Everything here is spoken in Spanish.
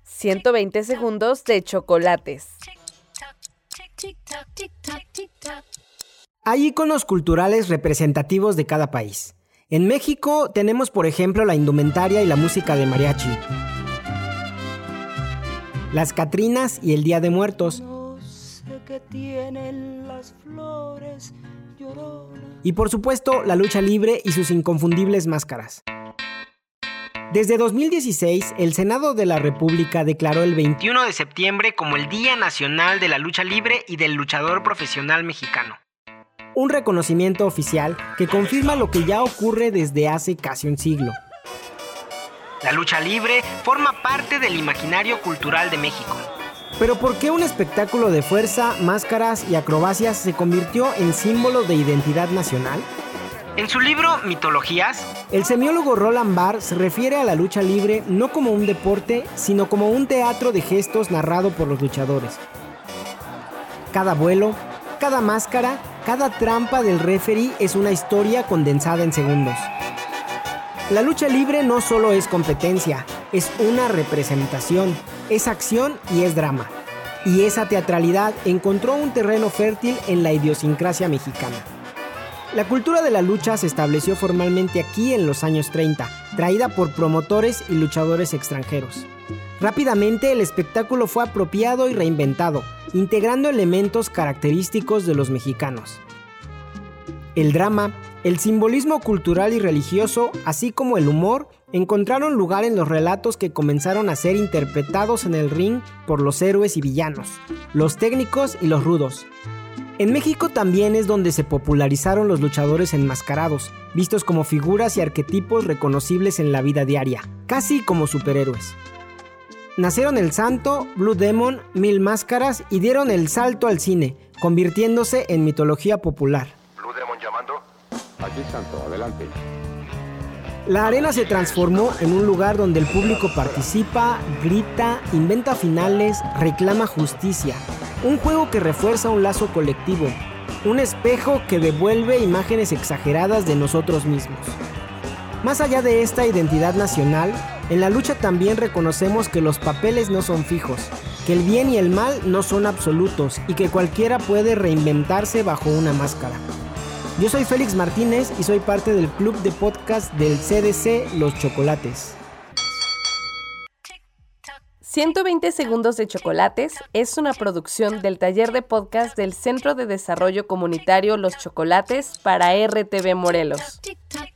120 segundos de chocolates. Hay íconos culturales representativos de cada país. En México tenemos, por ejemplo, la indumentaria y la música de mariachi, las Catrinas y el Día de Muertos, y por supuesto la lucha libre y sus inconfundibles máscaras. Desde 2016, el Senado de la República declaró el 21 de septiembre como el Día Nacional de la Lucha Libre y del Luchador Profesional Mexicano. Un reconocimiento oficial que confirma lo que ya ocurre desde hace casi un siglo. La lucha libre forma parte del imaginario cultural de México. Pero ¿por qué un espectáculo de fuerza, máscaras y acrobacias se convirtió en símbolo de identidad nacional? En su libro Mitologías, el semiólogo Roland Barthes se refiere a la lucha libre no como un deporte, sino como un teatro de gestos narrado por los luchadores. Cada vuelo, cada máscara, cada trampa del referee es una historia condensada en segundos. La lucha libre no solo es competencia, es una representación, es acción y es drama. Y esa teatralidad encontró un terreno fértil en la idiosincrasia mexicana. La cultura de la lucha se estableció formalmente aquí en los años 30, traída por promotores y luchadores extranjeros. Rápidamente el espectáculo fue apropiado y reinventado, integrando elementos característicos de los mexicanos. El drama, el simbolismo cultural y religioso, así como el humor, encontraron lugar en los relatos que comenzaron a ser interpretados en el ring por los héroes y villanos, los técnicos y los rudos. En México también es donde se popularizaron los luchadores enmascarados, vistos como figuras y arquetipos reconocibles en la vida diaria, casi como superhéroes. Nacieron El Santo, Blue Demon, Mil Máscaras y dieron el salto al cine, convirtiéndose en mitología popular. Blue Demon llamando. Aquí Santo, adelante. La arena se transformó en un lugar donde el público participa, grita, inventa finales, reclama justicia. Un juego que refuerza un lazo colectivo, un espejo que devuelve imágenes exageradas de nosotros mismos. Más allá de esta identidad nacional, en la lucha también reconocemos que los papeles no son fijos, que el bien y el mal no son absolutos y que cualquiera puede reinventarse bajo una máscara. Yo soy Félix Martínez y soy parte del club de podcast del CDC Los Chocolates. 120 segundos de chocolates es una producción del taller de podcast del Centro de Desarrollo Comunitario Los Chocolates para RTV Morelos.